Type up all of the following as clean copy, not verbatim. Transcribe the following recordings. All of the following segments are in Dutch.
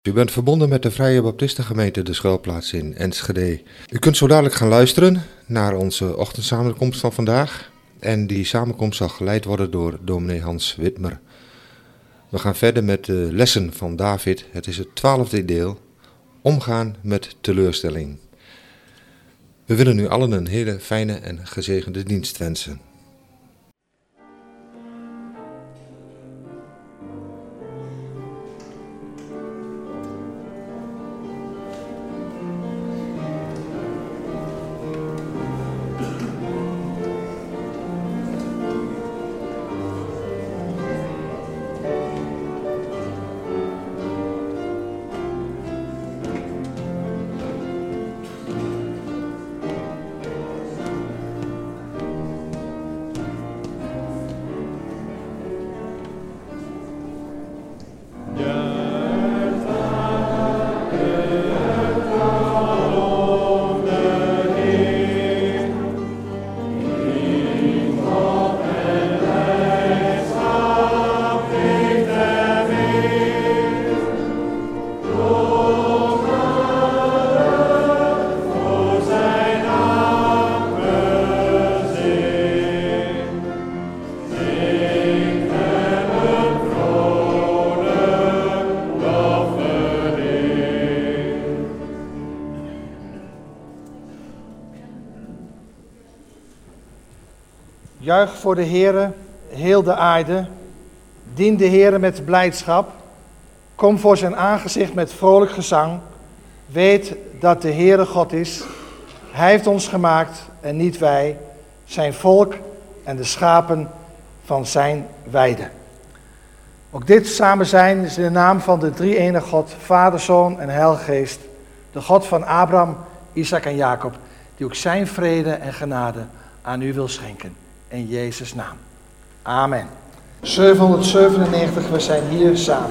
U bent verbonden met de Vrije Baptistengemeente De Schuilplaats in Enschede. U kunt zo dadelijk gaan luisteren naar onze ochtendsamenkomst van vandaag. En die samenkomst zal geleid worden door dominee Hans Witmer. We gaan verder met de lessen van David. Het is het 12e deel, omgaan met teleurstelling. We willen u allen een hele fijne en gezegende dienst wensen. Juich voor de Heere, heel de aarde. Dien de Heere met blijdschap. Kom voor zijn aangezicht met vrolijk gezang. Weet dat de Heere God is. Hij heeft ons gemaakt en niet wij, zijn volk en de schapen van zijn weide. Ook dit samen zijn is in de naam van de drie-enige God, Vader, Zoon en Heilige Geest. De God van Abraham, Isaac en Jacob, die ook zijn vrede en genade aan u wil schenken. In Jezus' naam. Amen. 797, we zijn hier samen.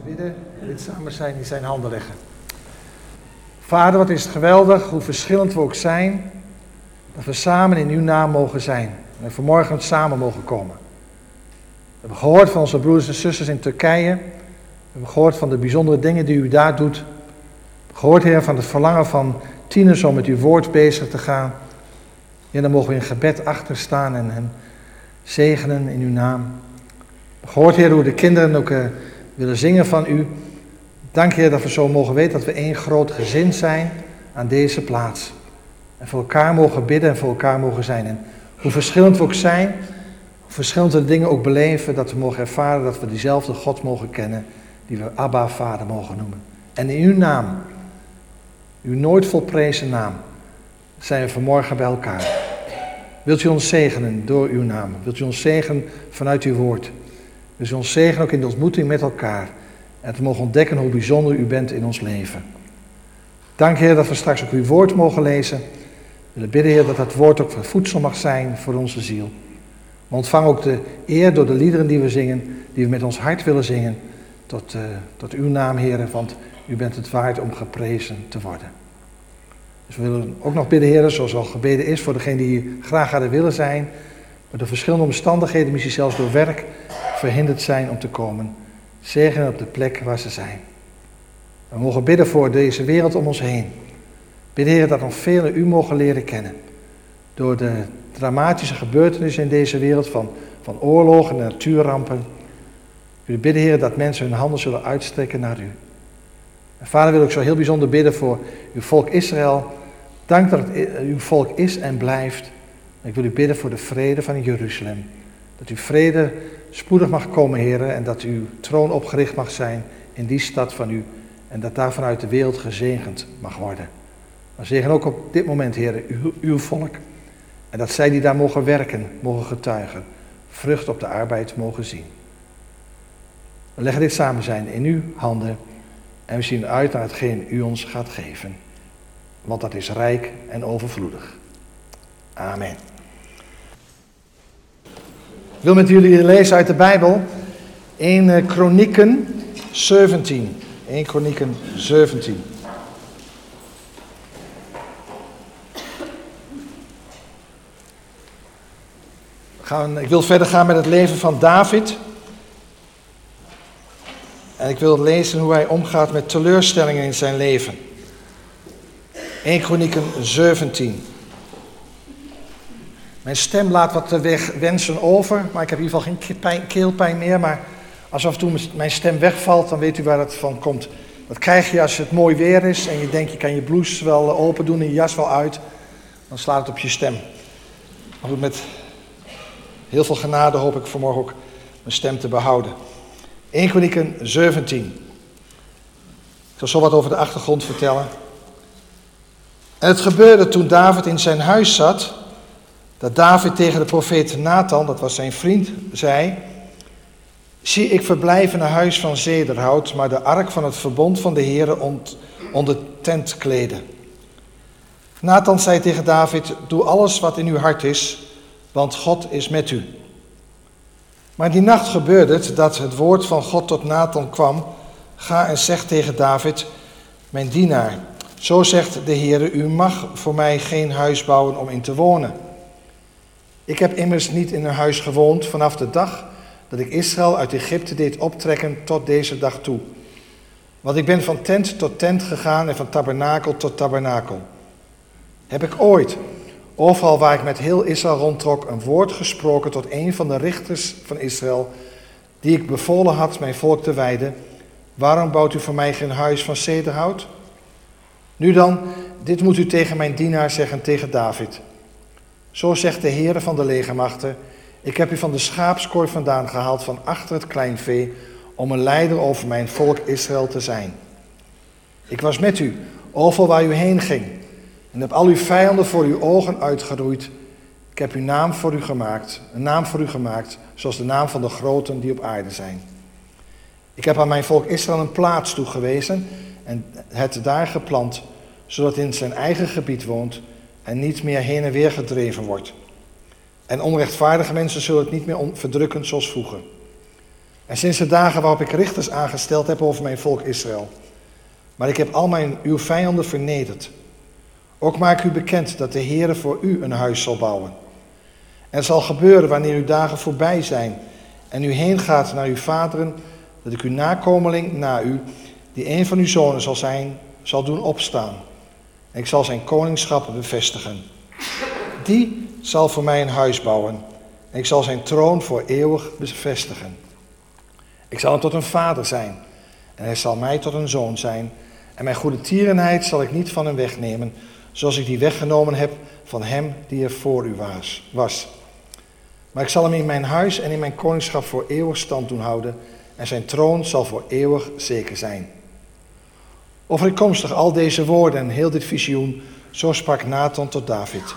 bidden en dit samen zijn in zijn handen leggen. Vader, wat is het geweldig, hoe verschillend we ook zijn, dat we samen in uw naam mogen zijn. En vanmorgen samen mogen komen. We hebben gehoord van onze broeders en zusters in Turkije. We hebben gehoord van de bijzondere dingen die u daar doet. We hebben gehoord, Heer, van het verlangen van tieners om met uw woord bezig te gaan. En dan mogen we in gebed achter staan en hen zegenen in uw naam. We hebben gehoord, Heer, hoe de kinderen ook willen zingen van u. Dank, Heer, dat we zo mogen weten dat we één groot gezin zijn aan deze plaats. En voor elkaar mogen bidden en voor elkaar mogen zijn. En hoe verschillend we ook zijn, hoe verschillend we de dingen ook beleven, dat we mogen ervaren dat we diezelfde God mogen kennen, die we Abba, Vader mogen noemen. En in uw naam, uw nooit volprezen naam, zijn we vanmorgen bij elkaar. Wilt u ons zegenen door uw naam? Wilt u ons zegenen vanuit uw woord? Wilt u ons zegenen ook in de ontmoeting met elkaar? En te mogen ontdekken hoe bijzonder u bent in ons leven. Dank, Heer, dat we straks ook uw woord mogen lezen. We willen bidden, Heer, dat dat woord ook voedsel mag zijn voor onze ziel. Maar ontvang ook de eer door de liederen die we zingen, die we met ons hart willen zingen, tot uw naam, Heer, want u bent het waard om geprezen te worden. Dus we willen ook nog bidden, Heer, zoals al gebeden is, voor degenen die graag hadden willen zijn, maar door verschillende omstandigheden, misschien zelfs door werk, verhinderd zijn om te komen. Zegen op de plek waar ze zijn. We mogen bidden voor deze wereld om ons heen. Bidden, Heer, dat nog velen u mogen leren kennen. Door de dramatische gebeurtenissen in deze wereld van oorlogen en natuurrampen. We bidden, Heer, dat mensen hun handen zullen uitstrekken naar u. En Vader, wil ik zo heel bijzonder bidden voor uw volk Israël. Dank dat het uw volk is en blijft. En ik wil u bidden voor de vrede van Jeruzalem. Dat uw vrede spoedig mag komen, Heer, en dat uw troon opgericht mag zijn in die stad van u. En dat daar vanuit de wereld gezegend mag worden. Maar zegen ook op dit moment, Heer, uw volk. En dat zij die daar mogen werken, mogen getuigen, vrucht op de arbeid mogen zien. We leggen dit samen zijn in uw handen en we zien uit naar hetgeen u ons gaat geven. Want dat is rijk en overvloedig. Amen. Ik wil met jullie lezen uit de Bijbel 1 Kronieken 17. 1 Kronieken 17. Ik wil verder gaan met het leven van David. En ik wil lezen hoe hij omgaat met teleurstellingen in zijn leven. 1 Kronieken 17. Mijn stem laat wat wensen over, maar ik heb in ieder geval geen keelpijn meer. Maar als af en toe mijn stem wegvalt, dan weet u waar het van komt. Dat krijg je als het mooi weer is en je denkt je kan je blouse wel open doen en je jas wel uit. Dan slaat het op je stem. Maar goed, met heel veel genade hoop ik vanmorgen ook mijn stem te behouden. 1 Kronieken 17. Ik zal zo wat over de achtergrond vertellen. En het gebeurde toen David in zijn huis zat, dat David tegen de profeet Nathan, dat was zijn vriend, zei: zie, ik verblijf in een huis van zederhout, maar de ark van het verbond van de Heere onder tentkleden. Nathan zei tegen David: doe alles wat in uw hart is, want God is met u. Maar die nacht gebeurde het dat het woord van God tot Nathan kwam: ga en zeg tegen David, mijn dienaar, zo zegt de Heere, u mag voor mij geen huis bouwen om in te wonen. Ik heb immers niet in een huis gewoond vanaf de dag dat ik Israël uit Egypte deed optrekken tot deze dag toe. Want ik ben van tent tot tent gegaan en van tabernakel tot tabernakel. Heb ik ooit, overal waar ik met heel Israël rondtrok, een woord gesproken tot een van de richters van Israël, die ik bevolen had mijn volk te wijden: waarom bouwt u voor mij geen huis van cederhout? Nu dan, dit moet u tegen mijn dienaar zeggen, tegen David. Zo zegt de Heere van de legermachten: ik heb u van de schaapskooi vandaan gehaald van achter het kleinvee, om een leider over mijn volk Israël te zijn. Ik was met u, overal waar u heen ging, en heb al uw vijanden voor uw ogen uitgeroeid. Ik heb een naam voor u gemaakt, zoals de naam van de groten die op aarde zijn. Ik heb aan mijn volk Israël een plaats toegewezen en het daar geplant, zodat het in zijn eigen gebied woont en niet meer heen en weer gedreven wordt. En onrechtvaardige mensen zullen het niet meer verdrukken zoals vroeger. En sinds de dagen waarop ik richters aangesteld heb over mijn volk Israël. Maar ik heb al uw vijanden vernederd. Ook maak ik u bekend dat de Heere voor u een huis zal bouwen. En het zal gebeuren wanneer uw dagen voorbij zijn en u heen gaat naar uw vaderen, dat ik uw nakomeling na u, die een van uw zonen zal zijn, zal doen opstaan. En ik zal zijn koningschap bevestigen. Die zal voor mij een huis bouwen. En ik zal zijn troon voor eeuwig bevestigen. Ik zal hem tot een vader zijn. En hij zal mij tot een zoon zijn. En mijn goede tierenheid zal ik niet van hem wegnemen, zoals ik die weggenomen heb van hem die er voor u was. Maar ik zal hem in mijn huis en in mijn koningschap voor eeuwig stand doen houden. En zijn troon zal voor eeuwig zeker zijn. Overeenkomstig al deze woorden en heel dit visioen, zo sprak Nathan tot David.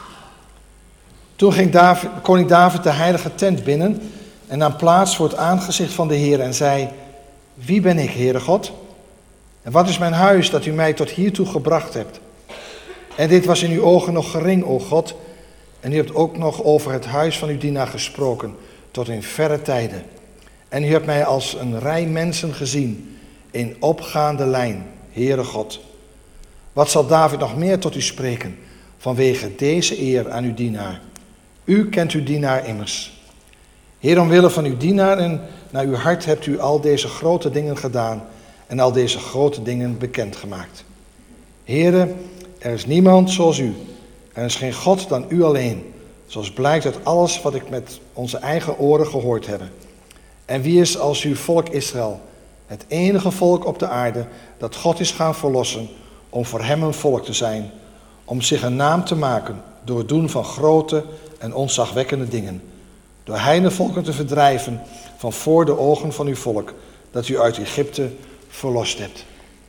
Toen ging koning David de heilige tent binnen en nam plaats voor het aangezicht van de Heer en zei: Wie ben ik, Heere God? En wat is mijn huis dat u mij tot hiertoe gebracht hebt? En dit was in uw ogen nog gering, o God, en u hebt ook nog over het huis van uw dienaar gesproken, tot in verre tijden. En u hebt mij als een rij mensen gezien, in opgaande lijn, Heere God. Wat zal David nog meer tot u spreken, vanwege deze eer aan uw dienaar? U kent uw dienaar immers. Heer, omwille van uw dienaar en naar uw hart hebt u al deze grote dingen gedaan en al deze grote dingen bekendgemaakt. Heere, er is niemand zoals u. Er is geen God dan u alleen, zoals blijkt uit alles wat ik met onze eigen oren gehoord heb. En wie is als uw volk Israël, het enige volk op de aarde dat God is gaan verlossen om voor hem een volk te zijn, om zich een naam te maken door het doen van grote en ontzagwekkende dingen, door heidenvolken te verdrijven van voor de ogen van uw volk, dat u uit Egypte verlost hebt.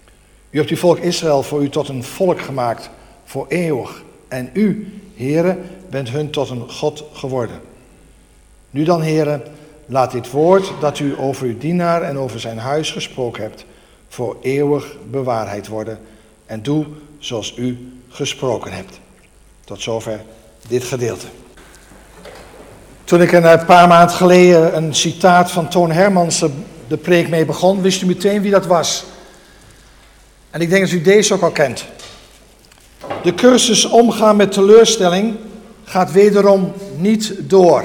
U hebt uw volk Israël voor u tot een volk gemaakt, voor eeuwig. En u, Heere, bent hun tot een God geworden. Nu dan, Heere, laat dit woord dat u over uw dienaar en over zijn huis gesproken hebt, voor eeuwig bewaarheid worden. En doe zoals u gesproken hebt. Tot zover dit gedeelte. Toen ik een paar maanden geleden een citaat van Toon Hermans de preek mee begon, wist u meteen wie dat was. En ik denk dat u deze ook al kent. De cursus omgaan met teleurstelling gaat wederom niet door.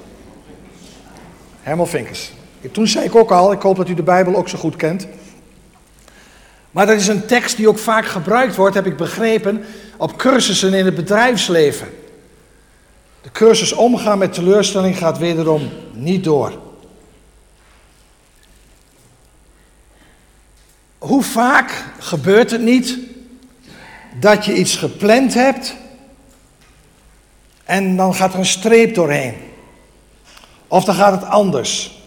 Herman Vinkers. Toen zei ik ook al, ik hoop dat u de Bijbel ook zo goed kent. Maar dat is een tekst die ook vaak gebruikt wordt, heb ik begrepen, op cursussen in het bedrijfsleven. De cursus omgaan met teleurstelling gaat wederom niet door. Hoe vaak gebeurt het niet dat je iets gepland hebt en dan gaat er een streep doorheen? Of dan gaat het anders.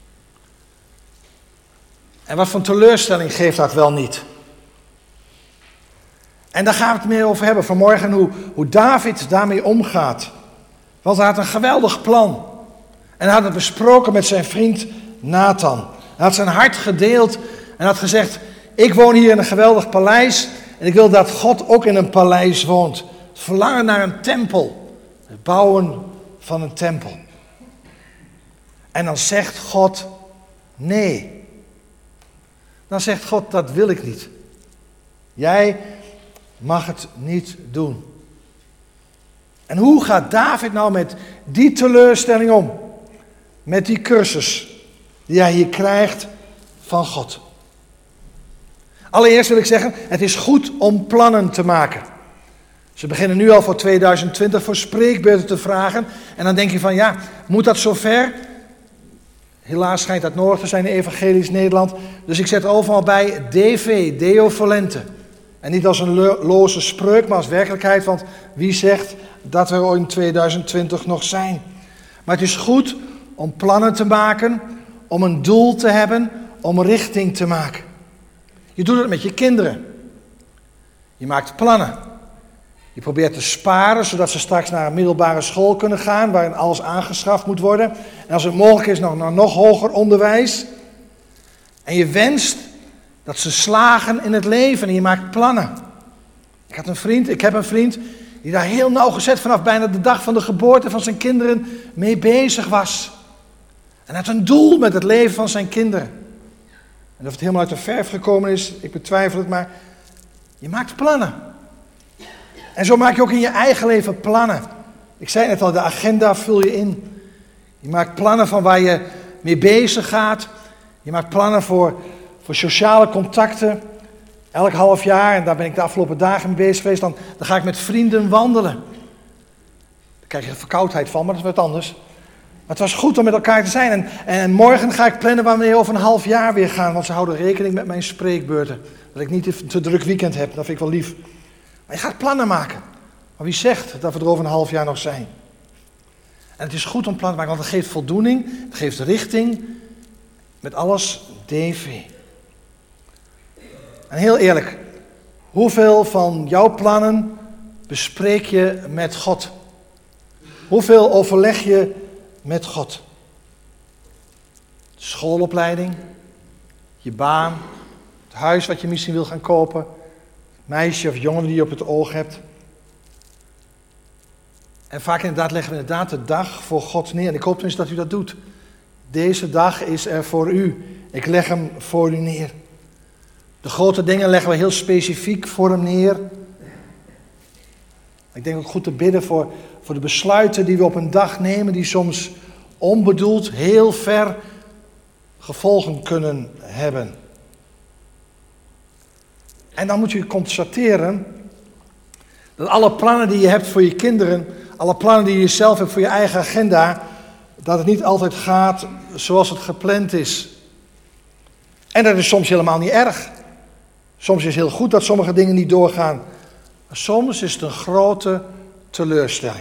En wat voor teleurstelling geeft dat wel niet? En daar gaan we het meer over hebben vanmorgen, hoe David daarmee omgaat. Want hij had een geweldig plan. En hij had het besproken met zijn vriend Nathan. Hij had zijn hart gedeeld en had gezegd: ik woon hier in een geweldig paleis en ik wil dat God ook in een paleis woont. Het verlangen naar een tempel. Het bouwen van een tempel. En dan zegt God nee. Dan zegt God: dat wil ik niet. Jij mag het niet doen. En hoe gaat David nou met die teleurstelling om? Met die cursus die hij hier krijgt van God. Allereerst wil ik zeggen, het is goed om plannen te maken. Ze beginnen nu al voor 2020 voor spreekbeurten te vragen. En dan denk je van, ja, moet dat zover? Helaas schijnt dat nodig te zijn in Evangelisch Nederland. Dus ik zet overal bij DV, Deo Volente. En niet als een loze spreuk, maar als werkelijkheid. Want wie zegt dat we er in 2020 nog zijn? Maar het is goed om plannen te maken, om een doel te hebben, om richting te maken. Je doet het met je kinderen. Je maakt plannen. Je probeert te sparen, zodat ze straks naar een middelbare school kunnen gaan, waarin alles aangeschaft moet worden. En als het mogelijk is, nog hoger onderwijs. En je wenst dat ze slagen in het leven en je maakt plannen. Ik heb een vriend die daar heel nauwgezet vanaf bijna de dag van de geboorte van zijn kinderen mee bezig was. En hij had een doel met het leven van zijn kinderen. En of het helemaal uit de verf gekomen is, ik betwijfel het, maar je maakt plannen. En zo maak je ook in je eigen leven plannen. Ik zei net al, de agenda vul je in. Je maakt plannen van waar je mee bezig gaat. Je maakt plannen voor sociale contacten. Elk half jaar, en daar ben ik de afgelopen dagen mee bezig geweest, dan ga ik met vrienden wandelen. Daar krijg je verkoudheid van, maar dat is wat anders. Maar het was goed om met elkaar te zijn. En morgen ga ik plannen wanneer we over een half jaar weer gaan. Want ze houden rekening met mijn spreekbeurten. Dat ik niet een te druk weekend heb, dat vind ik wel lief. Maar je gaat plannen maken. Maar wie zegt dat we er over een half jaar nog zijn? En het is goed om plannen te maken, want het geeft voldoening. Het geeft richting. Met alles DV. En heel eerlijk. Hoeveel van jouw plannen bespreek je met God? Hoeveel overleg je met God? Schoolopleiding, je baan, het huis wat je misschien wil gaan kopen, het meisje of jongen die je op het oog hebt. En vaak inderdaad leggen we inderdaad de dag voor God neer. En ik hoop tenminste dat u dat doet. Deze dag is er voor u. Ik leg hem voor u neer. De grote dingen leggen we heel specifiek voor hem neer. Ik denk ook goed te bidden voor de besluiten die we op een dag nemen, die soms onbedoeld heel ver gevolgen kunnen hebben. En dan moet je constateren dat alle plannen die je hebt voor je kinderen, alle plannen die je zelf hebt voor je eigen agenda, dat het niet altijd gaat zoals het gepland is. En dat is soms helemaal niet erg. Soms is het heel goed dat sommige dingen niet doorgaan. Maar soms is het een grote teleurstelling.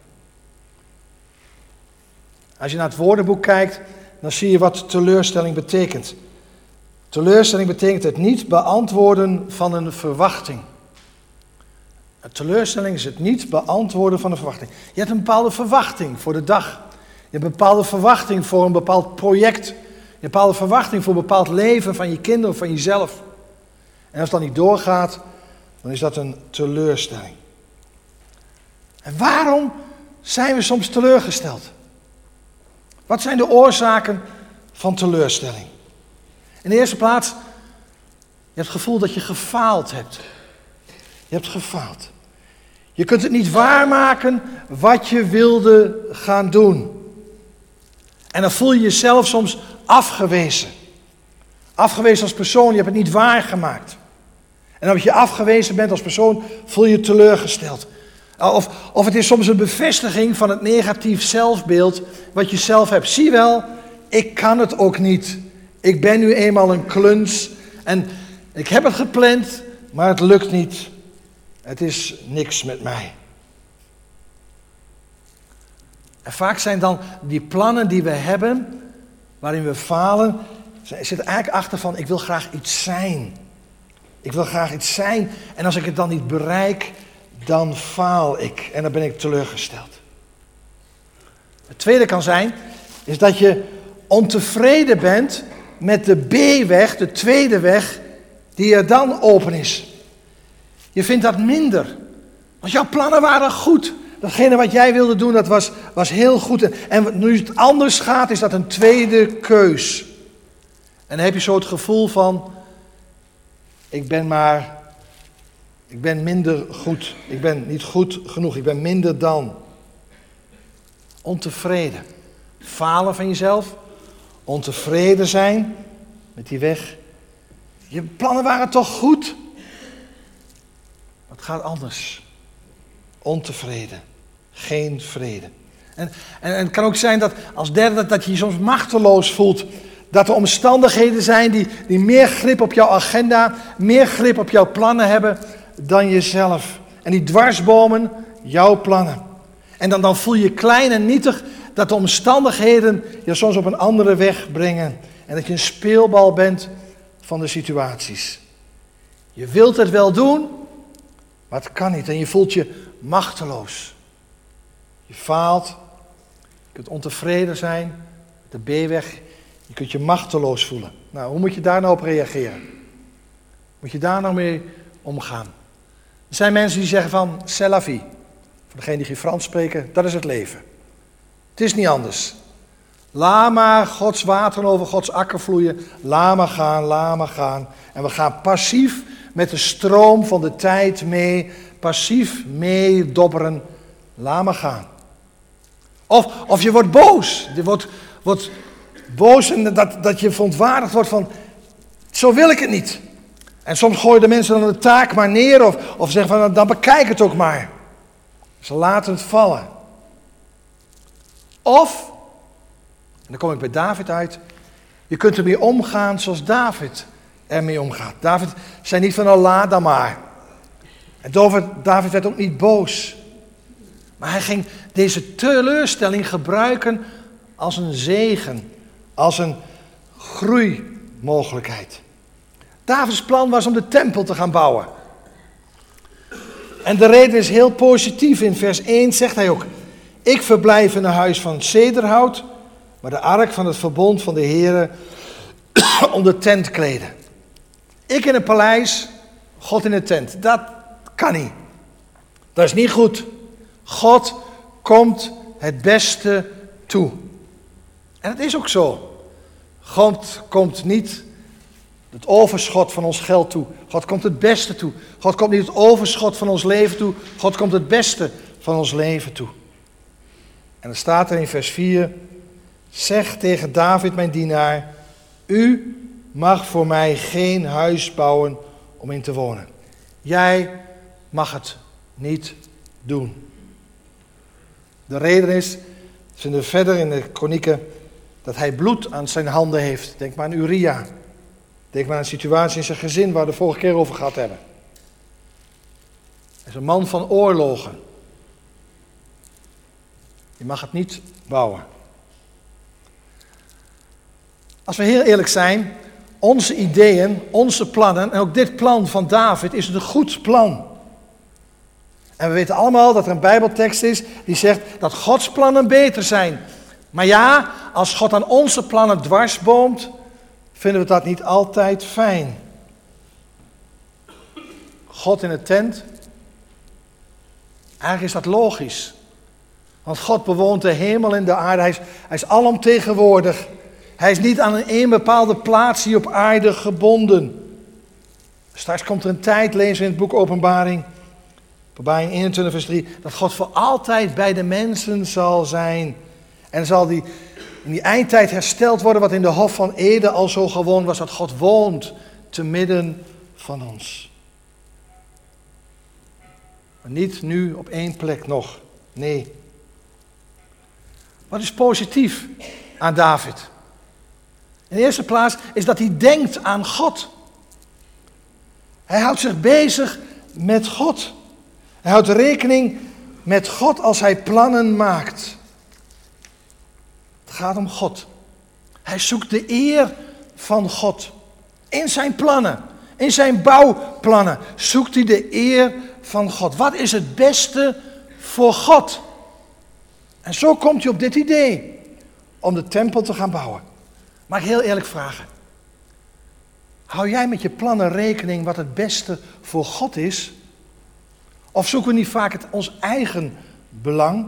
Als je naar het woordenboek kijkt, dan zie je wat teleurstelling betekent. Teleurstelling betekent het niet beantwoorden van een verwachting. Een teleurstelling is het niet beantwoorden van een verwachting. Je hebt een bepaalde verwachting voor de dag. Je hebt een bepaalde verwachting voor een bepaald project. Je hebt een bepaalde verwachting voor een bepaald leven van je kinderen of van jezelf. En als dat niet doorgaat, dan is dat een teleurstelling. En waarom zijn we soms teleurgesteld? Wat zijn de oorzaken van teleurstelling? In de eerste plaats, je hebt het gevoel dat je gefaald hebt. Je hebt gefaald. Je kunt het niet waarmaken wat je wilde gaan doen. En dan voel je jezelf soms afgewezen. Afgewezen als persoon, je hebt het niet waargemaakt. En als je afgewezen bent als persoon, voel je je teleurgesteld. Of het is soms een bevestiging van het negatief zelfbeeld wat je zelf hebt. Zie wel, ik kan het ook niet. Ik ben nu eenmaal een kluns en ik heb het gepland, maar het lukt niet. Het is niks met mij. En vaak zijn dan die plannen die we hebben, waarin we falen, zit eigenlijk achter van, ik wil graag iets zijn. Ik wil graag iets zijn en als ik het dan niet bereik, dan faal ik en dan ben ik teleurgesteld. Het tweede kan zijn, is dat je ontevreden bent met de B-weg, de tweede weg, die er dan open is. Je vindt dat minder. Want jouw plannen waren goed. Datgene wat jij wilde doen, dat was heel goed. En nu het anders gaat, is dat een tweede keus. En dan heb je zo het gevoel van, ik ben minder goed. Ik ben niet goed genoeg. Ik ben minder dan. Ontevreden. Falen van jezelf. Ontevreden zijn met die weg. Je plannen waren toch goed? Het gaat anders. Ontevreden. Geen vrede. En het kan ook zijn dat als derde dat je je soms machteloos voelt. Dat er omstandigheden zijn die meer grip op jouw agenda, meer grip op jouw plannen hebben dan jezelf. En die dwarsbomen jouw plannen. En dan voel je je klein en nietig dat de omstandigheden je soms op een andere weg brengen. En dat je een speelbal bent van de situaties. Je wilt het wel doen, maar het kan niet. En je voelt je machteloos. Je faalt. Je kunt ontevreden zijn. De B-weg. Je kunt je machteloos voelen. Nou, hoe moet je daar nou op reageren? Moet je daar nou mee omgaan? Er zijn mensen die zeggen van, c'est la vie. Voor degenen die geen Frans spreken, dat is het leven. Het is niet anders. Laat maar Gods wateren over Gods akker vloeien. Laat maar gaan, laat maar gaan. En we gaan passief met de stroom van de tijd mee. Passief meedobberen. Laat maar gaan. Of je wordt boos. Je wordt boos en dat je verontwaardigd wordt van, zo wil ik het niet. En soms gooien de mensen dan de taak maar neer of zeggen van, dan bekijk het ook maar. Ze laten het vallen. Of, en dan kom ik bij David uit, je kunt ermee omgaan zoals David ermee omgaat. David zei niet van, laat dan maar. En David werd ook niet boos. Maar hij ging deze teleurstelling gebruiken als een zegen, als een groeimogelijkheid. Davids plan was om de tempel te gaan bouwen. En de reden is heel positief. In vers 1 zegt hij ook, ik verblijf in een huis van cederhout, maar de ark van het verbond van de Heere om de tent kleden. Ik in een paleis, God in een tent. Dat kan niet. Dat is niet goed. God komt het beste toe. En het is ook zo. God komt niet het overschot van ons geld toe. God komt het beste toe. God komt niet het overschot van ons leven toe. God komt het beste van ons leven toe. En dan staat er in vers 4. Zeg tegen David mijn dienaar. U mag voor mij geen huis bouwen om in te wonen. Jij mag het niet doen. De reden is, vinden we verder in de kronieken, dat hij bloed aan zijn handen heeft. Denk maar aan Uria. Denk maar aan een situatie in zijn gezin waar we de vorige keer over gehad hebben. Hij is een man van oorlogen. Je mag het niet bouwen. Als we heel eerlijk zijn, onze ideeën, onze plannen, en ook dit plan van David is een goed plan. En we weten allemaal dat er een Bijbeltekst is die zegt dat Gods plannen beter zijn. Maar ja, als God aan onze plannen dwarsboomt, vinden we dat niet altijd fijn. God in de tent, eigenlijk is dat logisch. Want God bewoont de hemel en de aarde, hij is alomtegenwoordig. Hij is niet aan een bepaalde plaats hier op aarde gebonden. Straks komt er een tijd, lezen we in het boek Openbaring 21 vers 3, dat God voor altijd bij de mensen zal zijn. En zal in die eindtijd hersteld worden wat in de Hof van Eden al zo gewoon was, dat God woont te midden van ons. Maar niet nu op één plek nog, nee. Wat is positief aan David? In de eerste plaats is dat hij denkt aan God. Hij houdt zich bezig met God. Hij houdt rekening met God als hij plannen maakt. Het gaat om God. Hij zoekt de eer van God. In zijn plannen, in zijn bouwplannen, zoekt hij de eer van God. Wat is het beste voor God? En zo komt hij op dit idee om de tempel te gaan bouwen. Mag ik heel eerlijk vragen. Hou jij met je plannen rekening wat het beste voor God is? Of zoeken we niet vaak ons eigen belang?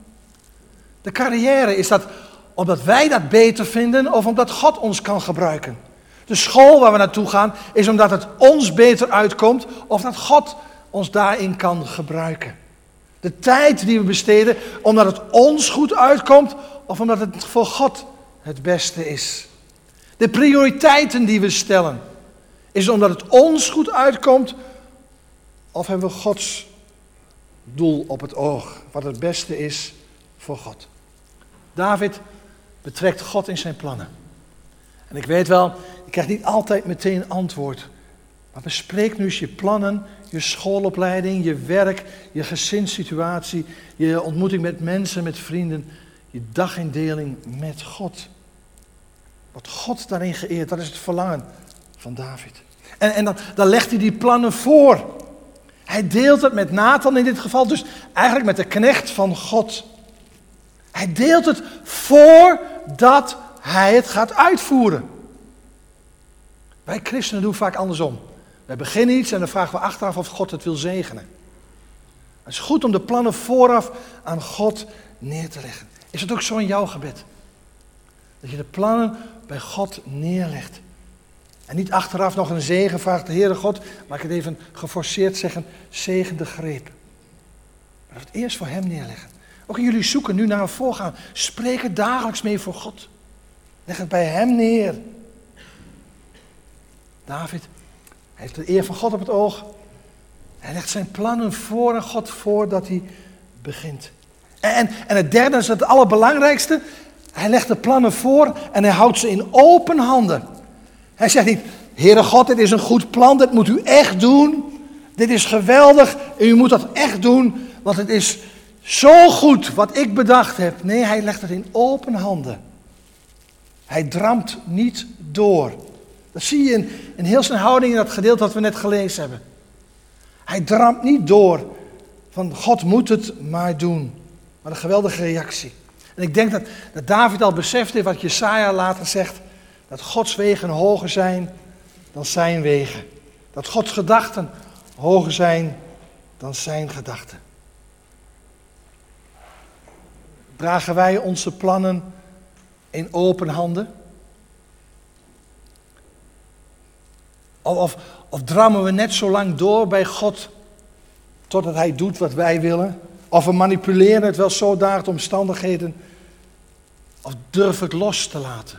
De carrière, is dat omdat wij dat beter vinden of omdat God ons kan gebruiken? De school waar we naartoe gaan is omdat het ons beter uitkomt of dat God ons daarin kan gebruiken. De tijd die we besteden omdat het ons goed uitkomt of omdat het voor God het beste is. De prioriteiten die we stellen, is omdat het ons goed uitkomt of hebben we Gods doel op het oog, wat het beste is voor God. David betrekt God in zijn plannen. En ik weet wel, je krijgt niet altijd meteen antwoord. Maar bespreek nu eens je plannen, je schoolopleiding, je werk, je gezinssituatie, je ontmoeting met mensen, met vrienden, je dagindeling met God. Wat God daarin geëerd, dat is het verlangen van David. En dan legt hij die plannen voor. Hij deelt het met Nathan in dit geval, dus eigenlijk met de knecht van God. Hij deelt het voordat hij het gaat uitvoeren. Wij christenen doen vaak andersom. Wij beginnen iets en dan vragen we achteraf of God het wil zegenen. Het is goed om de plannen vooraf aan God neer te leggen. Is het ook zo in jouw gebed? Dat je de plannen bij God neerlegt. En niet achteraf nog een zegen vraagt, de Heere God, maar ik het even geforceerd zeggen, zegen de greep. Maar het eerst voor hem neerleggen. Ook in jullie zoeken nu naar een voorgaan. Spreek het dagelijks mee voor God. Leg het bij hem neer. David, hij heeft de eer van God op het oog. Hij legt zijn plannen voor aan God voordat hij begint. En het derde is het allerbelangrijkste. Hij legt de plannen voor en hij houdt ze in open handen. Hij zegt niet, Heere God, dit is een goed plan, dit moet u echt doen. Dit is geweldig en u moet dat echt doen, want het is zo goed wat ik bedacht heb. Nee, hij legt het in open handen. Hij dramt niet door. Dat zie je in heel zijn houding in dat gedeelte dat we net gelezen hebben. Hij dramt niet door van God moet het maar doen. Maar een geweldige reactie. En ik denk dat David al beseft heeft wat Jesaja later zegt. Dat Gods wegen hoger zijn dan zijn wegen. Dat Gods gedachten hoger zijn dan zijn gedachten. Dragen wij onze plannen in open handen? Of drammen we net zo lang door bij God totdat hij doet wat wij willen? Of we manipuleren het wel zodanig de omstandigheden? Of durf het los te laten?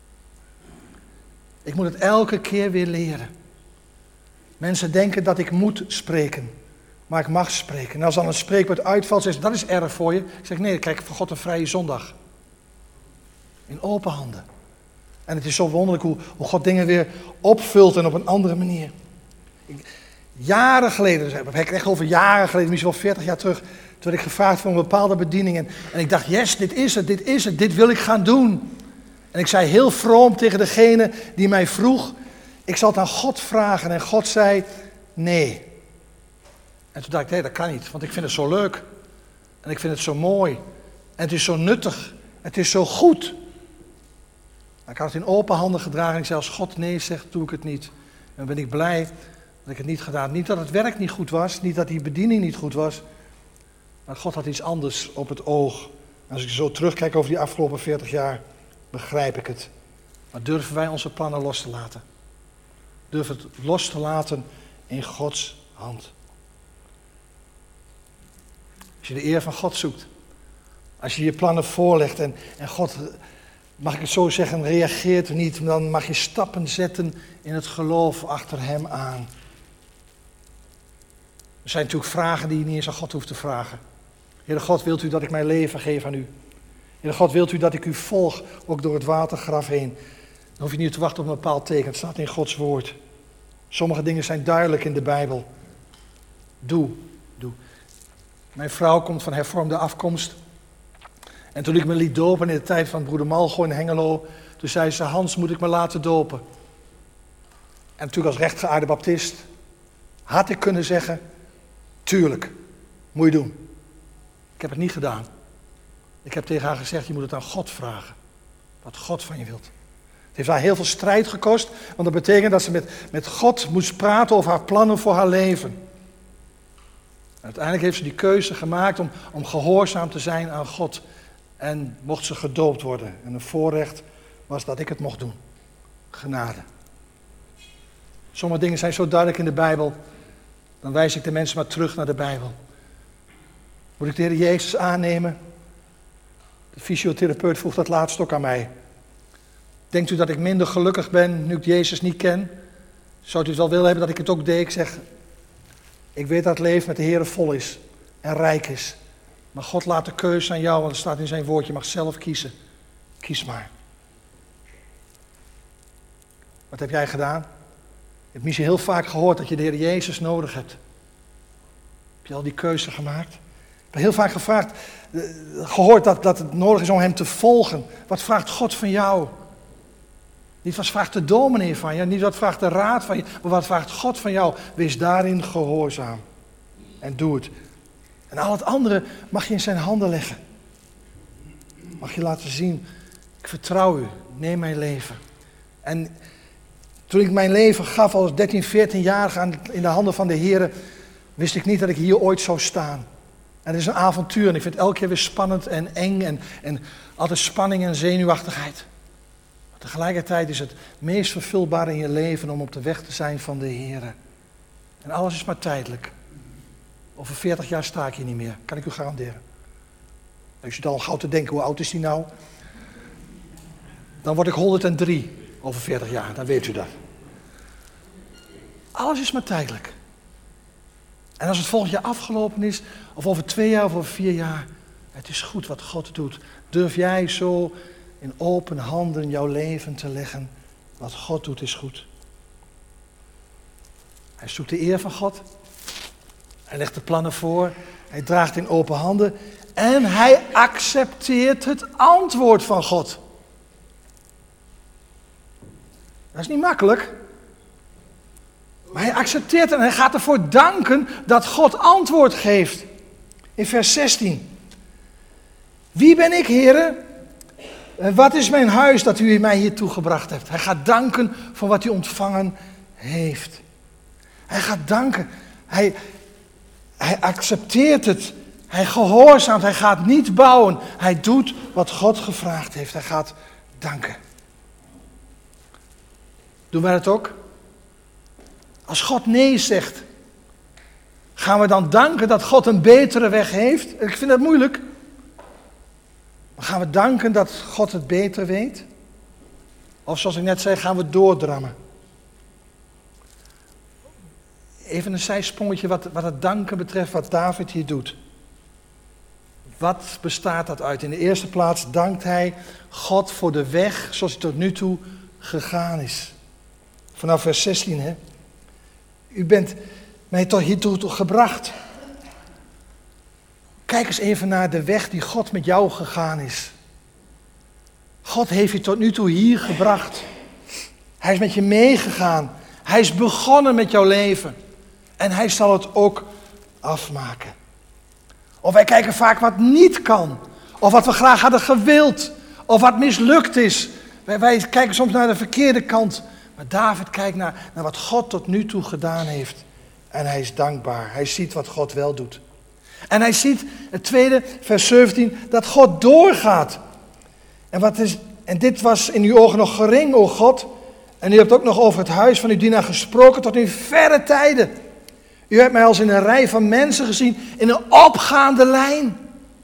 Ik moet het elke keer weer leren. Mensen denken dat ik moet spreken, maar ik mag spreken. En als dan een spreekwoord uitvalt, zeggen ze, dat is erg voor je. Ik zeg, nee, kijk, voor God een vrije zondag. In open handen. En het is zo wonderlijk hoe God dingen weer opvult en op een andere manier. Jaren geleden, dus heb ik echt over jaren geleden, misschien wel 40 jaar terug, toen werd ik gevraagd voor een bepaalde bediening. En ik dacht, yes, dit is het, dit wil ik gaan doen. En ik zei heel vroom tegen degene die mij vroeg, ik zal het aan God vragen. En God zei, nee. En toen dacht ik, nee, dat kan niet, want ik vind het zo leuk. En ik vind het zo mooi. En het is zo nuttig. Het is zo goed. Maar ik had het in open handen gedragen en ik zei, als God nee zegt, doe ik het niet. En dan ben ik blij dat ik het niet gedaan. Niet dat het werk niet goed was, niet dat die bediening niet goed was. Maar God had iets anders op het oog. En als ik zo terugkijk over die afgelopen 40 jaar, begrijp ik het. Maar durven wij onze plannen los te laten? Durf het los te laten in Gods hand. Als je de eer van God zoekt. Als je je plannen voorlegt en God, mag ik het zo zeggen, reageert niet. Dan mag je stappen zetten in het geloof achter hem aan. Er zijn natuurlijk vragen die je niet eens aan God hoeft te vragen. Heere God, wilt u dat ik mijn leven geef aan u? Heere God, wilt u dat ik u volg, ook door het watergraf heen? Dan hoef je niet te wachten op een bepaald teken, het staat in Gods woord. Sommige dingen zijn duidelijk in de Bijbel. Doe. Mijn vrouw komt van hervormde afkomst. En toen ik me liet dopen in de tijd van broeder Malgo in Hengelo, toen zei ze, Hans, moet ik me laten dopen? En natuurlijk als rechtgeaarde baptist had ik kunnen zeggen, tuurlijk, moet je doen. Ik heb het niet gedaan. Ik heb tegen haar gezegd, je moet het aan God vragen. Wat God van je wilt. Het heeft haar heel veel strijd gekost, want dat betekent dat ze met God moest praten over haar plannen voor haar leven. En uiteindelijk heeft ze die keuze gemaakt om gehoorzaam te zijn aan God. En mocht ze gedoopt worden. En een voorrecht was dat ik het mocht doen. Genade. Sommige dingen zijn zo duidelijk in de Bijbel. Dan wijs ik de mensen maar terug naar de Bijbel. Moet ik de Heer Jezus aannemen? De fysiotherapeut vroeg dat laatst ook aan mij. Denkt u dat ik minder gelukkig ben nu ik Jezus niet ken? Zou u het wel willen hebben dat ik het ook deed? Ik zeg, ik weet dat het leven met de Heer vol is en rijk is. Maar God laat de keuze aan jou, want het staat in zijn woord, je mag zelf kiezen. Kies maar. Wat heb jij gedaan? Je hebt misschien heel vaak gehoord dat je de Heer Jezus nodig hebt. Heb je al die keuze gemaakt? Ik heb heel vaak gehoord dat het nodig is om hem te volgen. Wat vraagt God van jou? Niet wat vraagt de dominee van je, niet wat vraagt de raad van je, maar wat vraagt God van jou? Wees daarin gehoorzaam. En doe het. En al het andere mag je in zijn handen leggen. Mag je laten zien, ik vertrouw u, neem mijn leven. En toen ik mijn leven gaf als 13, 14-jarige in de handen van de Heer, wist ik niet dat ik hier ooit zou staan. En het is een avontuur en ik vind het elke keer weer spannend en eng en altijd spanning en zenuwachtigheid. Tegelijkertijd is het meest vervulbaar in je leven om op de weg te zijn van de Heer. En alles is maar tijdelijk. Over 40 jaar sta ik hier niet meer, kan ik u garanderen. Als je dan al gauw te denken, hoe oud is die nou? Dan word ik 103 over 40 jaar, dan weet u dat. Alles is maar tijdelijk. En als het volgend jaar afgelopen is, of over 2 jaar of over 4 jaar, het is goed wat God doet. Durf jij zo in open handen jouw leven te leggen. Wat God doet is goed. Hij zoekt de eer van God. Hij legt de plannen voor. Hij draagt in open handen. En hij accepteert het antwoord van God. Dat is niet makkelijk. Maar hij accepteert het en hij gaat ervoor danken dat God antwoord geeft. In vers 16. Wie ben ik, Heere? Wat is mijn huis dat u mij hiertoe gebracht hebt? Hij gaat danken voor wat hij ontvangen heeft. Hij gaat danken. Hij accepteert het. Hij gehoorzaamt. Hij gaat niet bouwen. Hij doet wat God gevraagd heeft. Hij gaat danken. Doen wij dat ook? Als God nee zegt, gaan we dan danken dat God een betere weg heeft? Ik vind dat moeilijk. Maar gaan we danken dat God het beter weet? Of zoals ik net zei, gaan we doordrammen? Even een zijsprongetje wat het danken betreft, wat David hier doet. Wat bestaat dat uit? In de eerste plaats dankt hij God voor de weg zoals hij tot nu toe gegaan is. Vanaf vers 16, hè. U bent mij tot hiertoe gebracht. Kijk eens even naar de weg die God met jou gegaan is. God heeft je tot nu toe hier gebracht. Hij is met je meegegaan. Hij is begonnen met jouw leven. En hij zal het ook afmaken. Of wij kijken vaak wat niet kan. Of wat we graag hadden gewild. Of wat mislukt is. Wij kijken soms naar de verkeerde kant. Maar David kijkt naar wat God tot nu toe gedaan heeft. En hij is dankbaar. Hij ziet wat God wel doet. En hij ziet, het tweede, vers 17, dat God doorgaat. En dit was in uw ogen nog gering, o God. En u hebt ook nog over het huis van uw dienaar gesproken tot in verre tijden. U hebt mij als in een rij van mensen gezien in een opgaande lijn.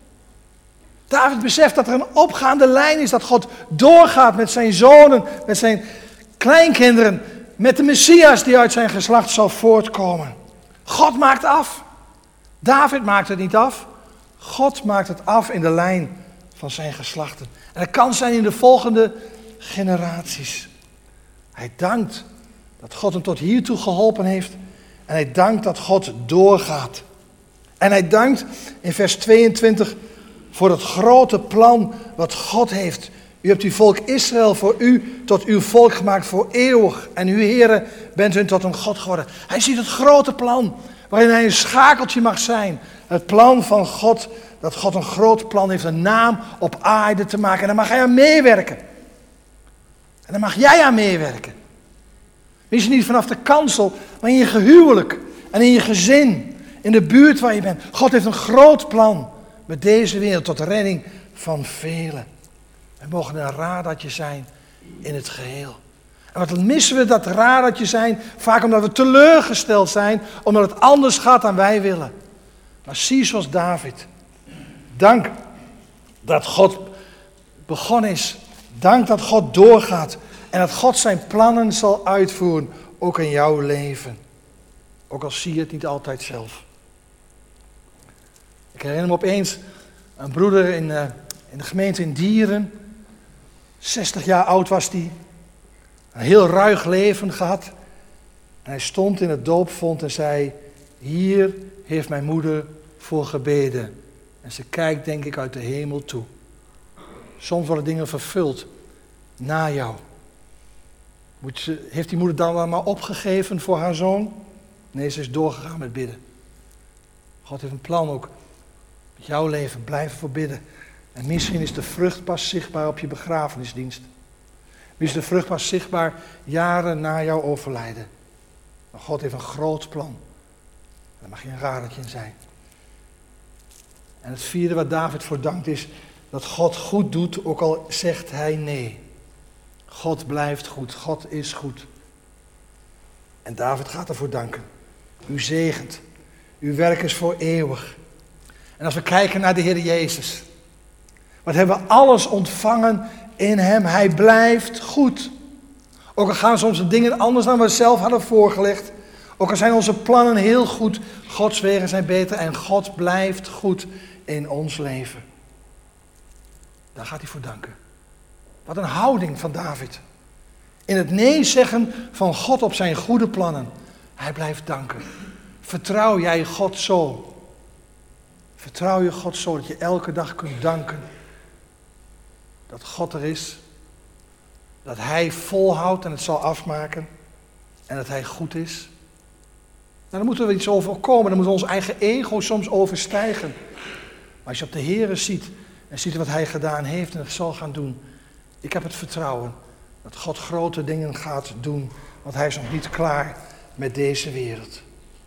David beseft dat er een opgaande lijn is, dat God doorgaat met zijn zonen, met zijn kleinkinderen, met de Messias die uit zijn geslacht zal voortkomen. God maakt af. David maakt het niet af. God maakt het af in de lijn van zijn geslachten. En dat kan zijn in de volgende generaties. Hij dankt dat God hem tot hiertoe geholpen heeft. En hij dankt dat God doorgaat. En hij dankt in vers 22 voor het grote plan wat God heeft. U hebt uw volk Israël voor u tot uw volk gemaakt voor eeuwig. En u, Heere, bent hun tot een God geworden. Hij ziet het grote plan waarin hij een schakeltje mag zijn. Het plan van God, dat God een groot plan heeft, een naam op aarde te maken. En daar mag hij aan meewerken. En daar mag jij aan meewerken. Misschien niet vanaf de kansel, maar in je huwelijk en in je gezin, in de buurt waar je bent. God heeft een groot plan met deze wereld tot redding van velen. We mogen een radartje zijn in het geheel. En wat missen we dat radartje zijn? Vaak omdat we teleurgesteld zijn, omdat het anders gaat dan wij willen. Maar zie zoals David. Dank dat God begonnen is. Dank dat God doorgaat. En dat God zijn plannen zal uitvoeren, ook in jouw leven. Ook al zie je het niet altijd zelf. Ik herinner me opeens een broeder in de gemeente in Dieren. 60 jaar oud was hij. Een heel ruig leven gehad. En hij stond in het doopvont en zei: hier heeft mijn moeder voor gebeden. En ze kijkt, denk ik, uit de hemel toe. Soms worden dingen vervuld na jou. Heeft die moeder dan maar opgegeven voor haar zoon? Nee, ze is doorgegaan met bidden. God heeft een plan ook met jouw leven. Blijven voor bidden. En misschien is de vrucht pas zichtbaar op je begrafenisdienst. Misschien is de vrucht pas zichtbaar jaren na jouw overlijden. Maar God heeft een groot plan. Daar mag je een radertje in zijn. En het vierde wat David voor dankt is dat God goed doet, ook al zegt hij nee. God blijft goed, God is goed. En David gaat ervoor danken. U zegent, uw werk is voor eeuwig. En als we kijken naar de Heer Jezus, wat hebben we alles ontvangen in hem. Hij blijft goed. Ook al gaan soms de dingen anders dan we zelf hadden voorgelegd. Ook al zijn onze plannen heel goed. Gods wegen zijn beter en God blijft goed in ons leven. Daar gaat hij voor danken. Wat een houding van David. In het nee zeggen van God op zijn goede plannen. Hij blijft danken. Vertrouw jij God zo? Vertrouw je God zo dat je elke dag kunt danken. Dat God er is. Dat hij volhoudt en het zal afmaken. En dat hij goed is. Nou, dan moeten we iets overkomen. Dan moet ons eigen ego soms overstijgen. Maar als je op de Heere ziet en ziet wat hij gedaan heeft en het zal gaan doen. Ik heb het vertrouwen dat God grote dingen gaat doen. Want hij is nog niet klaar met deze wereld.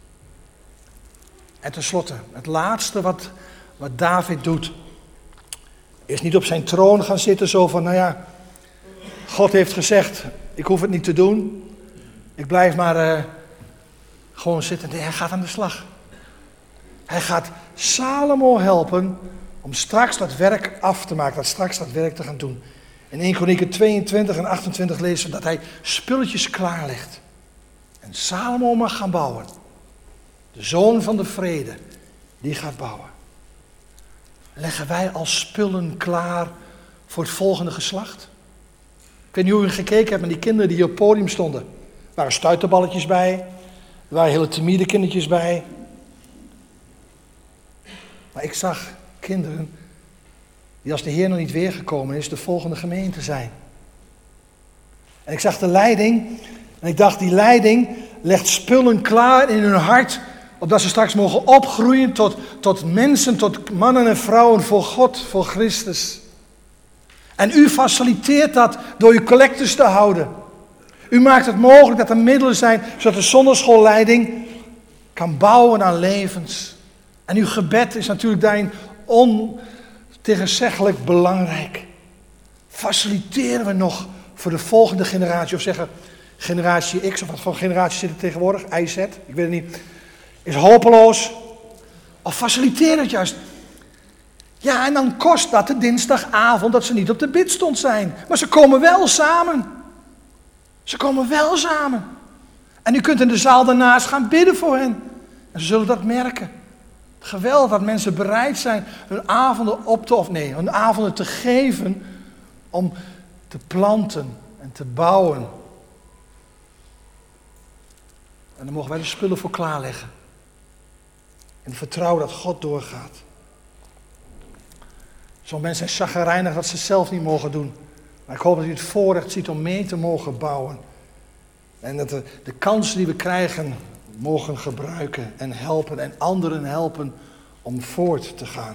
En tenslotte, het laatste wat David doet. Is niet op zijn troon gaan zitten zo van, nou ja, God heeft gezegd, ik hoef het niet te doen. Ik blijf maar gewoon zitten. Nee, hij gaat aan de slag. Hij gaat Salomo helpen om straks dat werk af te maken, straks dat werk te gaan doen. In 1 Kronieken 22 en 28 lezen we dat hij spulletjes klaarlegt. En Salomo mag gaan bouwen. De zoon van de vrede, die gaat bouwen. Leggen wij als spullen klaar voor het volgende geslacht? Ik weet niet hoe u gekeken hebt naar die kinderen die hier op het podium stonden. Er waren stuiterballetjes bij. Er waren hele timide kindertjes bij. Maar ik zag kinderen die als de Heer nog niet weergekomen is, de volgende gemeente zijn. En ik zag de leiding. En ik dacht, die leiding legt spullen klaar in hun hart. Opdat ze straks mogen opgroeien tot mensen, tot mannen en vrouwen voor God, voor Christus. En u faciliteert dat door uw collectes te houden. U maakt het mogelijk dat er middelen zijn, zodat de zonderschoolleiding kan bouwen aan levens. En uw gebed is natuurlijk daarin ontegenzeggelijk belangrijk. Faciliteren we nog voor de volgende generatie, of zeggen generatie X, of wat voor generatie zit er tegenwoordig, IZ, ik weet het niet, is hopeloos. Of faciliteer het juist. Ja, en dan kost dat de dinsdagavond dat ze niet op de bidstond zijn. Maar ze komen wel samen. Ze komen wel samen. En u kunt in de zaal daarnaast gaan bidden voor hen. En ze zullen dat merken. Geweldig dat mensen bereid zijn hun avonden te geven om te planten en te bouwen. En dan mogen wij de spullen voor klaarleggen. En vertrouwen dat God doorgaat. Sommige mensen zijn chagrijnig dat ze het zelf niet mogen doen. Maar ik hoop dat u het voorrecht ziet om mee te mogen bouwen. En dat de kansen die we krijgen mogen gebruiken en helpen en anderen helpen om voort te gaan.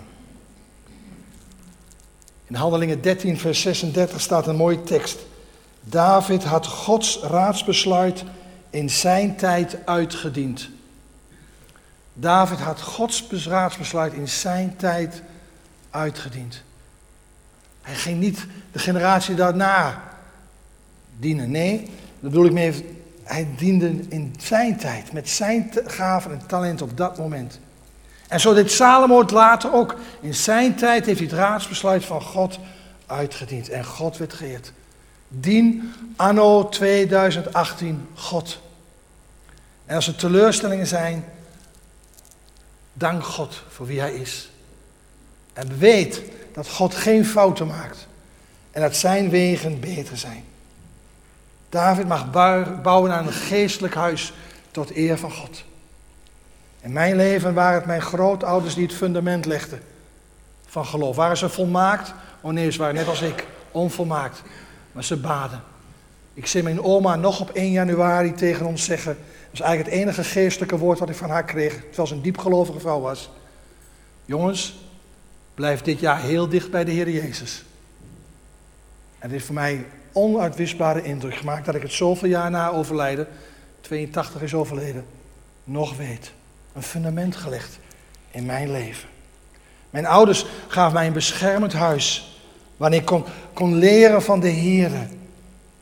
In Handelingen 13 vers 36 staat een mooie tekst. David had Gods raadsbesluit in zijn tijd uitgediend. David had Gods raadsbesluit in zijn tijd uitgediend. Hij ging niet de generatie daarna dienen. Nee, dat bedoel ik mee. Hij diende in zijn tijd, met zijn gaven en talent op dat moment. En zo deed Salomo het later ook. In zijn tijd heeft hij het raadsbesluit van God uitgediend. En God werd geëerd. Dien anno 2018 God. En als er teleurstellingen zijn, dank God voor wie hij is. En weet dat God geen fouten maakt. En dat zijn wegen beter zijn. David mag bouwen aan een geestelijk huis tot eer van God. In mijn leven waren het mijn grootouders die het fundament legden van geloof. Waren ze volmaakt? Oh nee, ze waren net als ik, onvolmaakt. Maar ze baden. Ik zie mijn oma nog op 1 januari tegen ons zeggen. Dat is eigenlijk het enige geestelijke woord wat ik van haar kreeg, terwijl ze een diepgelovige vrouw was. Jongens, blijf dit jaar heel dicht bij de Heer Jezus. En het heeft voor mij onuitwisbare indruk gemaakt dat ik het zoveel jaar na overlijden, 82 is overleden, nog weet. Een fundament gelegd in mijn leven. Mijn ouders gaven mij een beschermend huis, waarin ik kon leren van de Heer.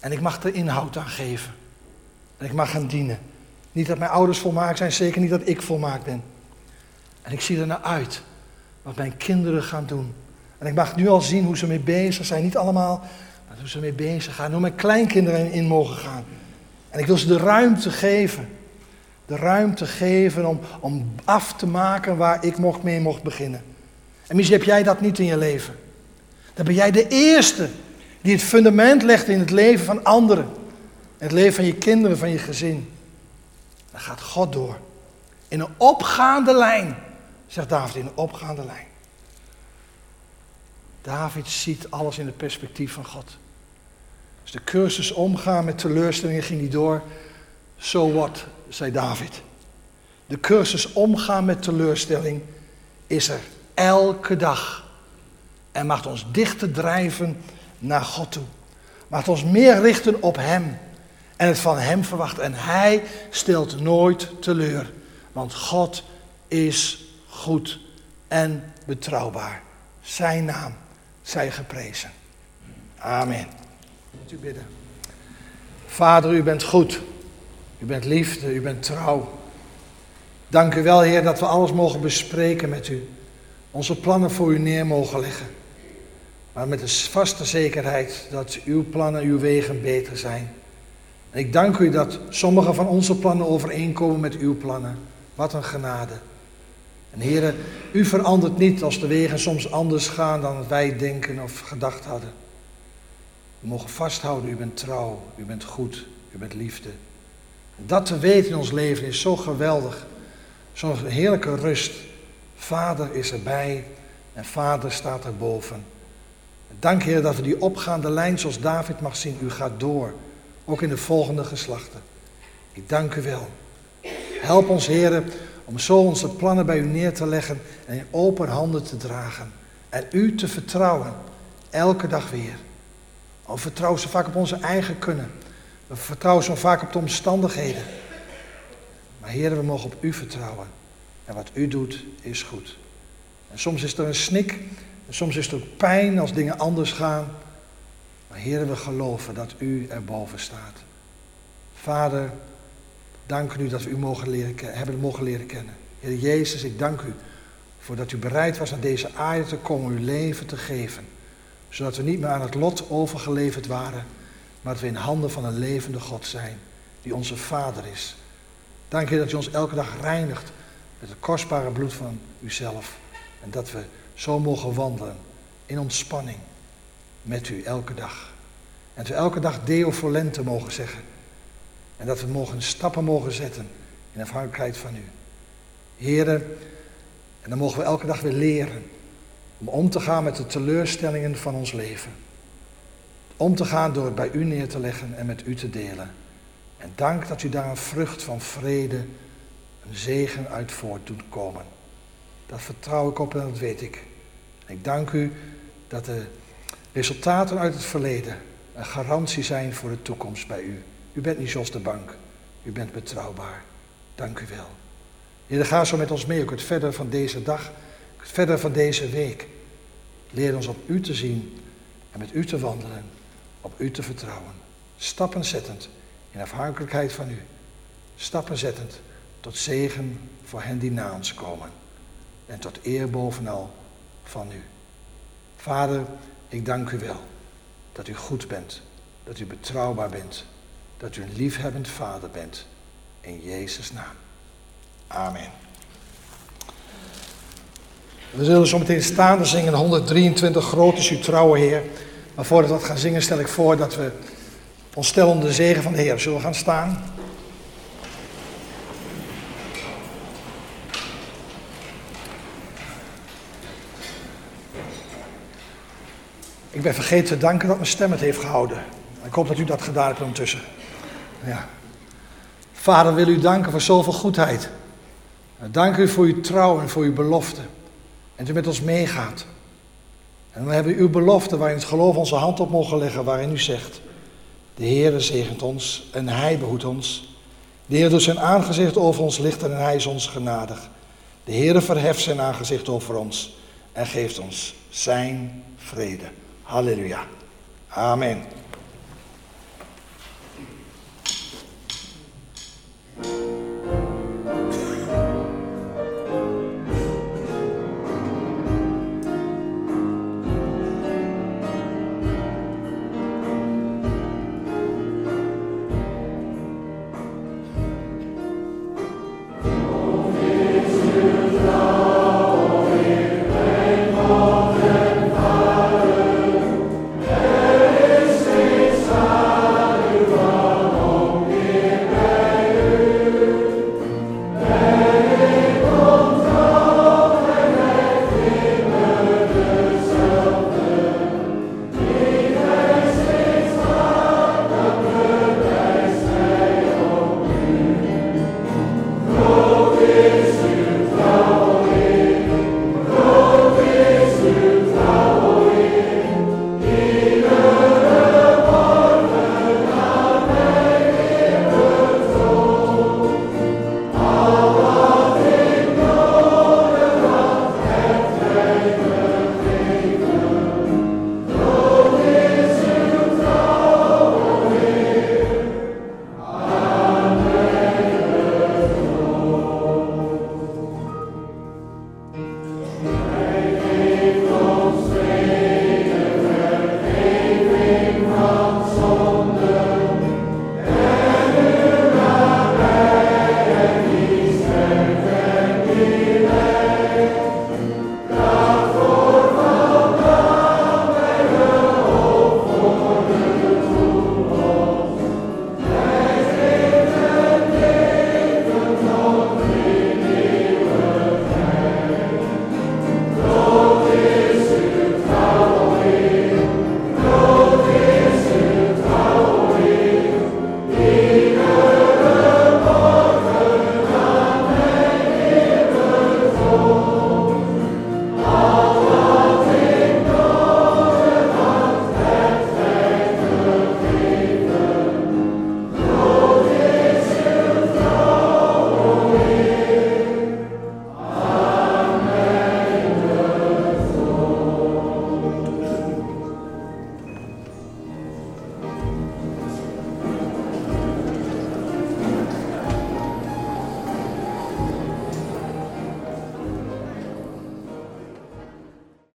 En ik mag er inhoud aan geven. En ik mag gaan dienen. Niet dat mijn ouders volmaakt zijn, zeker niet dat ik volmaakt ben. En ik zie er naar uit wat mijn kinderen gaan doen. En ik mag nu al zien hoe ze mee bezig zijn. Niet allemaal, maar hoe ze mee bezig gaan. Hoe mijn kleinkinderen in mogen gaan. En ik wil ze de ruimte geven. De ruimte geven om af te maken waar ik mee mocht beginnen. En misschien heb jij dat niet in je leven. Dan ben jij de eerste die het fundament legt in het leven van anderen. In het leven van je kinderen, van je gezin. Dan gaat God door. In een opgaande lijn. Zegt David, in een opgaande lijn. David ziet alles in het perspectief van God. Dus de cursus omgaan met teleurstellingen ging niet door. So what, zei David. De cursus omgaan met teleurstelling is er elke dag. En mag ons dichter drijven naar God toe. Mag ons meer richten op Hem. En het van Hem verwachten. En Hij stelt nooit teleur. Want God is goed en betrouwbaar. Zijn naam zij geprezen. Amen. Moet u bidden. Vader, u bent goed. U bent liefde, u bent trouw. Dank u wel, Heer, dat we alles mogen bespreken met u. Onze plannen voor u neer mogen leggen. Maar met de vaste zekerheid dat uw plannen, uw wegen beter zijn. En ik dank u dat sommige van onze plannen overeenkomen met uw plannen. Wat een genade. En Heer, u verandert niet als de wegen soms anders gaan dan wij denken of gedacht hadden. We mogen vasthouden, u bent trouw, u bent goed, u bent liefde. Dat te weten in ons leven is zo geweldig. Zo'n heerlijke rust. Vader is erbij en Vader staat erboven. Dank Heer dat we die opgaande lijn zoals David mag zien. U gaat door, ook in de volgende geslachten. Ik dank u wel. Help ons Heer om zo onze plannen bij u neer te leggen en in open handen te dragen. En u te vertrouwen, elke dag weer. We vertrouwen zo vaak op onze eigen kunnen. We vertrouwen zo vaak op de omstandigheden. Maar Heer, we mogen op u vertrouwen. En wat u doet is goed. En soms is er een snik. En soms is er ook pijn als dingen anders gaan. Maar Heer, we geloven dat u erboven staat. Vader, dank u dat we u hebben mogen leren kennen. Heer Jezus, ik dank u voordat u bereid was naar deze aarde te komen, uw leven te geven. Zodat we niet meer aan het lot overgeleverd waren, maar dat we in handen van een levende God zijn, die onze Vader is. Dank u dat u ons elke dag reinigt met het kostbare bloed van uzelf. En dat we zo mogen wandelen in ontspanning met u elke dag. En dat we elke dag Deo volente mogen zeggen. En dat we stappen mogen zetten in afhankelijkheid van u. Heren, en dan mogen we elke dag weer leren om om te gaan met de teleurstellingen van ons leven. Om te gaan door het bij u neer te leggen en met u te delen. En dank dat u daar een vrucht van vrede, een zegen uit voort doet komen. Dat vertrouw ik op en dat weet ik. En ik dank u dat de resultaten uit het verleden een garantie zijn voor de toekomst bij u. U bent niet zoals de bank. U bent betrouwbaar. Dank u wel. Heer, ga zo met ons mee, ook het verder van deze dag, het verder van deze week. Leer ons op u te zien en met u te wandelen, op u te vertrouwen. Stappen zettend in afhankelijkheid van u. Stappen zettend tot zegen voor hen die na ons komen. En tot eer bovenal van u. Vader, ik dank u wel dat u goed bent, dat u betrouwbaar bent, dat u een liefhebbend vader bent. In Jezus' naam. Amen. We zullen zo meteen staande zingen 123, groot is uw trouwe Heer. Maar voordat we dat gaan zingen stel ik voor dat we ons stellen onder de zegen van de Heer. Zullen we gaan staan? Ik ben vergeten te danken dat mijn stem het heeft gehouden. Ik hoop dat u dat gedaan hebt ondertussen. Ja. Vader, wil u danken voor zoveel goedheid. Dank u voor uw trouw en voor uw belofte. En dat u met ons meegaat. En we hebben uw belofte waarin het geloof onze hand op mogen leggen, waarin u zegt: de Heere zegent ons en hij behoedt ons. De Heer doet zijn aangezicht over ons lichten en hij is ons genadig. De Heere verheft zijn aangezicht over ons en geeft ons zijn vrede. Halleluja. Amen. Amen.